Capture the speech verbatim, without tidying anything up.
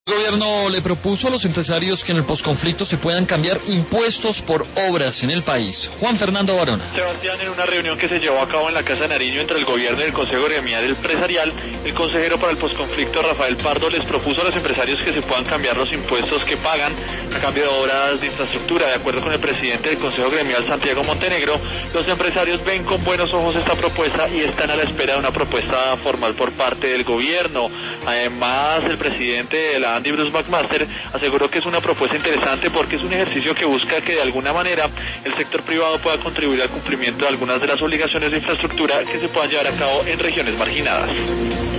El gobierno le propuso a los empresarios que en el posconflicto se puedan cambiar impuestos por obras en el país. Juan Fernando Barona. Sebastián, en una reunión que se llevó a cabo en la Casa de Nariño entre el gobierno y el Consejo Gremial Empresarial, el consejero para el posconflicto Rafael Pardo les propuso a los empresarios que se puedan cambiar los impuestos que pagan a cambio de obras de infraestructura. De acuerdo con el presidente del Consejo Gremial, Santiago Montenegro, los empresarios ven con buenos ojos esta propuesta y están a la espera de una propuesta formal por parte del gobierno. Además, el presidente de la Andy Bruce McMaster aseguró que es una propuesta interesante porque es un ejercicio que busca que de alguna manera el sector privado pueda contribuir al cumplimiento de algunas de las obligaciones de infraestructura que se puedan llevar a cabo en regiones marginadas.